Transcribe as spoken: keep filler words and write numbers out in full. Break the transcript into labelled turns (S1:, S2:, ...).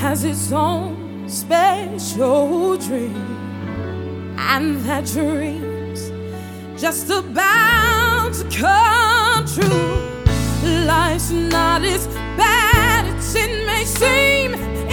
S1: has its own special dream, and that dream's just about to come true. Life's not as bad as it may seem.